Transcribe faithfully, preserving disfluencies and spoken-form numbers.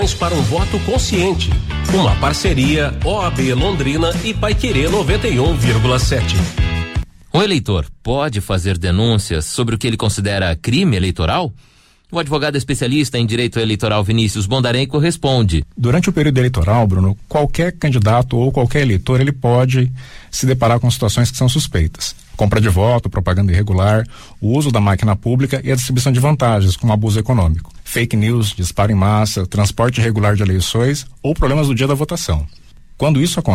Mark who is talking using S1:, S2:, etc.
S1: Para um voto consciente. Uma parceria O A B Londrina e Paiquerê noventa e um vírgula sete.
S2: O eleitor pode fazer denúncias sobre o que ele considera crime eleitoral? O advogado especialista em direito eleitoral Vinícius Bondarenko responde.
S3: Durante o período eleitoral, Bruno, qualquer candidato ou qualquer eleitor, ele pode se deparar com situações que são suspeitas. Compra de voto, propaganda irregular, o uso da máquina pública e a distribuição de vantagens, como abuso econômico. Fake news, disparo em massa, transporte irregular de eleições ou problemas do dia da votação. Quando isso acontece,